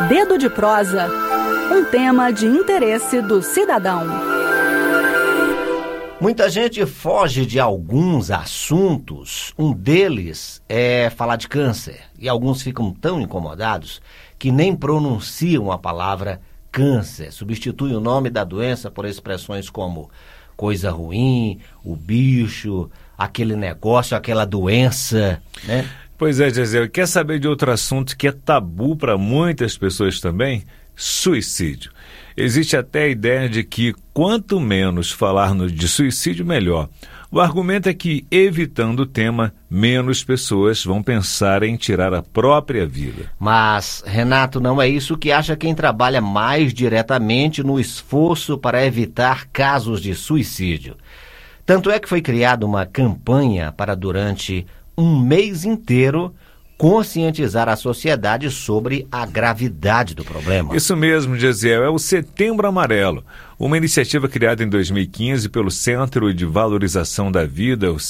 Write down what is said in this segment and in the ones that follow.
Dedo de Prosa, um tema de interesse do cidadão. Muita gente foge de alguns assuntos. Um deles é falar de câncer. E alguns ficam tão incomodados que nem pronunciam a palavra câncer. Substituem o nome da doença por expressões como coisa ruim, o bicho, aquele negócio, aquela doença, né? Pois é, Gisele, quer saber de outro assunto que é tabu para muitas pessoas também? Suicídio. Existe até a ideia de que quanto menos falarmos de suicídio, melhor. O argumento é que, evitando o tema, menos pessoas vão pensar em tirar a própria vida. Mas, Renato, não é isso que acha quem trabalha mais diretamente no esforço para evitar casos de suicídio. Tanto é que foi criada uma campanha para, durante um mês inteiro, conscientizar a sociedade sobre a gravidade do problema. Isso mesmo, Gesiel, é o Setembro Amarelo, uma iniciativa criada em 2015 pelo Centro de Valorização da Vida, o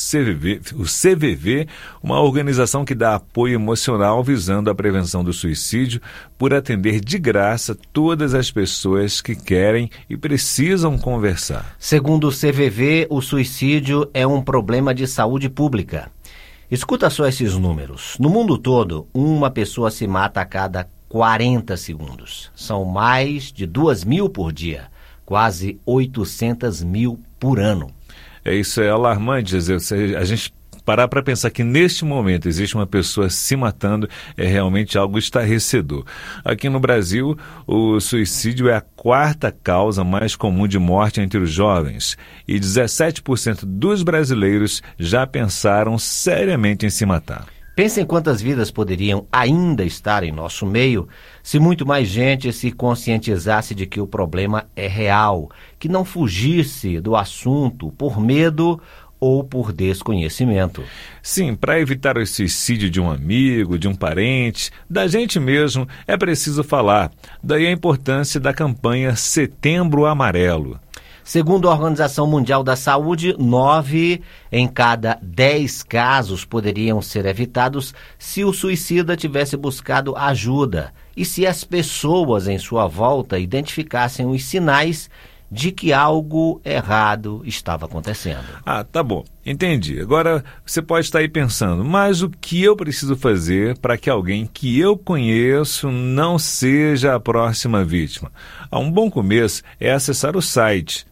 CVV, uma organização que dá apoio emocional visando a prevenção do suicídio por atender de graça todas as pessoas que querem e precisam conversar. Segundo o CVV, o suicídio é um problema de saúde pública. Escuta só esses números. No mundo todo, uma pessoa se mata a cada 40 segundos. São mais de 2.000 por dia, quase 800 mil por ano. Isso é alarmante, Gisele. Se a gente parar para pensar que neste momento existe uma pessoa se matando, é realmente algo estarrecedor. Aqui no Brasil, o suicídio é a quarta causa mais comum de morte entre os jovens e 17% dos brasileiros já pensaram seriamente em se matar. Pensem quantas vidas poderiam ainda estar em nosso meio se muito mais gente se conscientizasse de que o problema é real, que não fugisse do assunto por medo ou por desconhecimento. Sim, para evitar o suicídio de um amigo, de um parente, da gente mesmo, é preciso falar. Daí a importância da campanha Setembro Amarelo. Segundo a Organização Mundial da Saúde, 9 em cada 10 casos poderiam ser evitados se o suicida tivesse buscado ajuda e se as pessoas em sua volta identificassem os sinais de que algo errado estava acontecendo. Tá bom. Entendi. Agora, você pode estar aí pensando, mas o que eu preciso fazer para que alguém que eu conheço não seja a próxima vítima? Um bom começo é acessar o site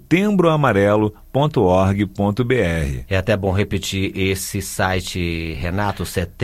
setembroamarelo.org.br. É até bom repetir esse site, Renato,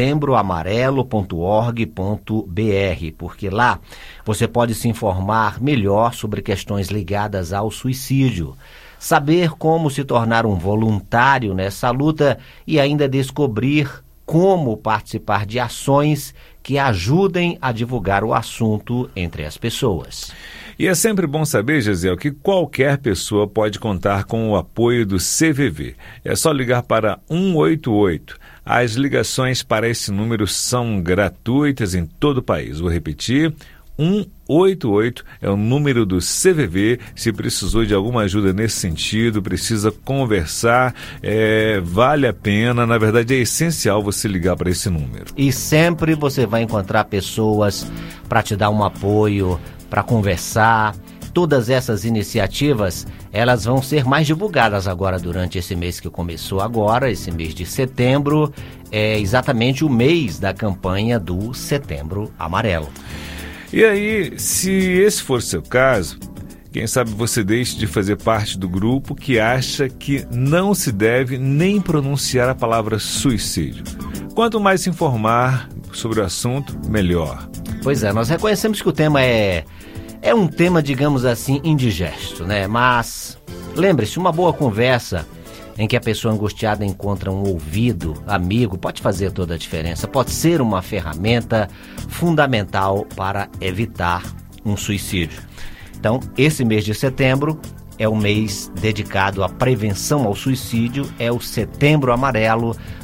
setembroamarelo.org.br, porque lá você pode se informar melhor sobre questões ligadas ao suicídio, saber como se tornar um voluntário nessa luta e ainda descobrir como participar de ações que ajudem a divulgar o assunto entre as pessoas. E é sempre bom saber, Gisele, que qualquer pessoa pode contar com o apoio do CVV. É só ligar para 188. As ligações para esse número são gratuitas em todo o país. Vou repetir, 188 é o número do CVV. Se precisou de alguma ajuda nesse sentido, precisa conversar, vale a pena, na verdade é essencial você ligar para esse número. E sempre você vai encontrar pessoas para te dar um apoio, para conversar. Todas essas iniciativas, elas vão ser mais divulgadas agora durante esse mês que começou agora, esse mês de setembro, é exatamente o mês da campanha do Setembro Amarelo. E aí, se esse for o seu caso, quem sabe você deixe de fazer parte do grupo que acha que não se deve nem pronunciar a palavra suicídio. Quanto mais se informar sobre o assunto, melhor. Pois é, nós reconhecemos que o tema é um tema, digamos assim, indigesto, né? Mas lembre-se, uma boa conversa em que a pessoa angustiada encontra um ouvido amigo pode fazer toda a diferença, pode ser uma ferramenta fundamental para evitar um suicídio. Então, esse mês de setembro é o mês dedicado à prevenção ao suicídio, é o Setembro Amarelo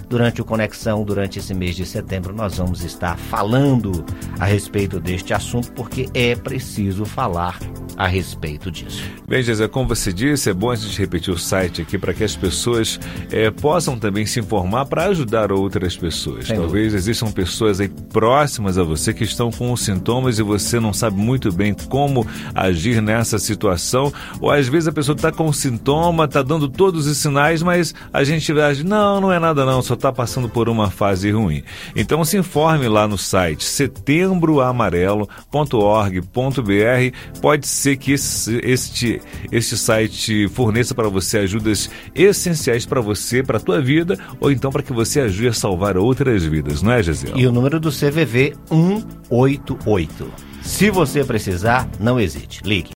durante o Conexão, durante esse mês de setembro, nós vamos estar falando a respeito deste assunto, porque é preciso falar a respeito disso. Bem, José, como você disse, é bom a gente repetir o site aqui para que as pessoas possam também se informar para ajudar outras pessoas. Talvez existam pessoas aí próximas a você que estão com os sintomas e você não sabe muito bem como agir nessa situação, ou às vezes a pessoa está com sintoma, está dando todos os sinais, mas a gente age, não é nada não, só está passando por uma fase ruim. Então se informe lá no site setembroamarelo.org.br. Pode ser que este site forneça para você ajudas essenciais para você, para a tua vida, ou então para que você ajude a salvar outras vidas, não é, Gisele? E o número do CVV 188. Se você precisar, não hesite, ligue.